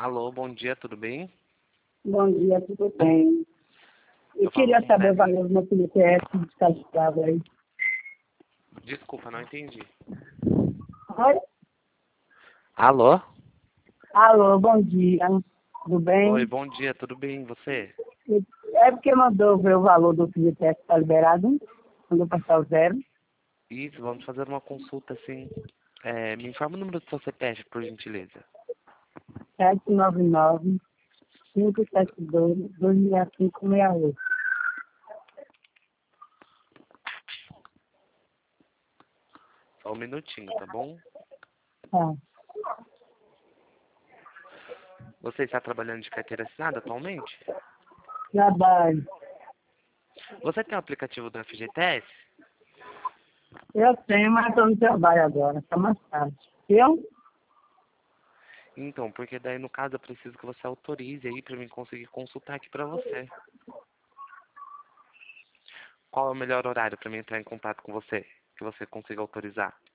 Alô, bom dia, tudo bem? Bom dia, tudo bem? Eu Eu falo queria com saber o Dani. valor do meu FGTS descalificado aí. Desculpa, não entendi. Oi? Alô? Alô, bom dia. Tudo Oi, bem? bom dia, tudo bem, e você? É porque mandou ver o valor do FGTS está liberado, quando passar o zero. Isso, vamos fazer uma consulta assim. Me informa o número do seu CPF, por gentileza. 799-572-26568. Só um minutinho, tá bom? Tá. Você está trabalhando de carteira assinada atualmente? Trabalho. Você tem o aplicativo do FGTS? Eu tenho, mas eu não trabalho agora, tá mais tarde. Eu? Então, porque daí no caso eu preciso que você autorize aí pra mim conseguir consultar aqui pra você. Qual é o melhor horário pra mim entrar em contato com você? Que você consiga autorizar?